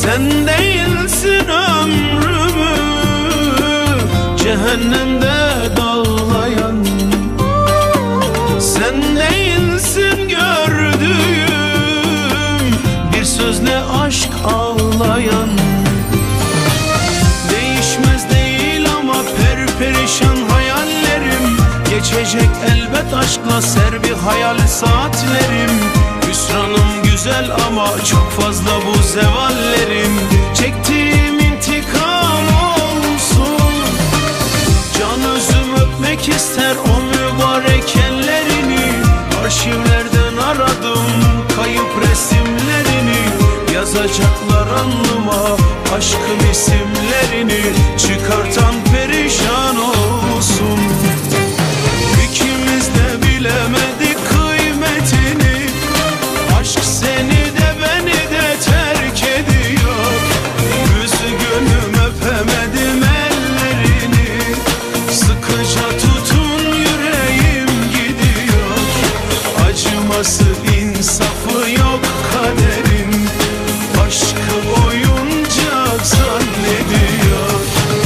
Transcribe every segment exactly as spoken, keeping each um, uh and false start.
Sen değilsin ömrümü cehennemde dağlayan, sen değilsin gördüğüm bir sözle aşk ağlayan. Değişmez değil ama perperişan hayallerim, geçecek elbet aşkla ser bir hayal saatlerim. Hüsranım güzel ama çok fazla bu zevallerim. Çektiğim intikam olsun. Can özüm öpmek ister o mübarek ellerini. Arşivlerden aradım kayıp resimlerini. Yazacaklar alnıma aşkın isimlerini. Çıkartan perişan olsun. İkimiz de bilemedik kıymetini. Aşk seni de beni de terk ediyor. Üzgünüm öpemedim ellerini. Sıkıca tutun yüreğim gidiyor. Acıması insafı yok kaderin. Aşkı oyuncak zannediyor.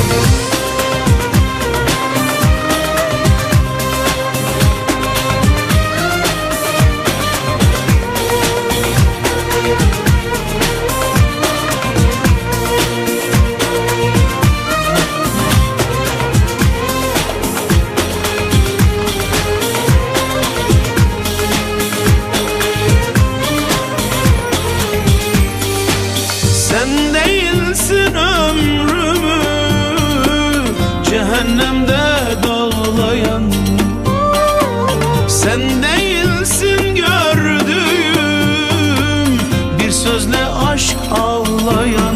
Sen değilsin ömrümü cehennemde dağlayan, sen değilsin gördüğüm bir sözle aşk ağlayan.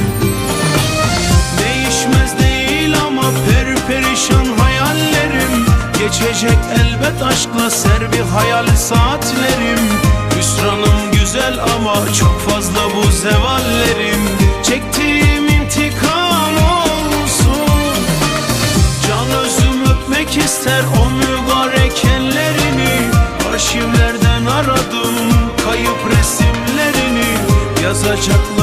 Değişmez değil ama perperişan hayallerim, geçecek elbet aşkla ser bir hayal saatlerim. Hüsranım güzel ama çok fazla bu zevallerim. Çektiğim intikam olsun. Can özüm öpmek ister o mübarek ellerini. Arşivlerden aradım kayıp resimlerini. Yazacaklar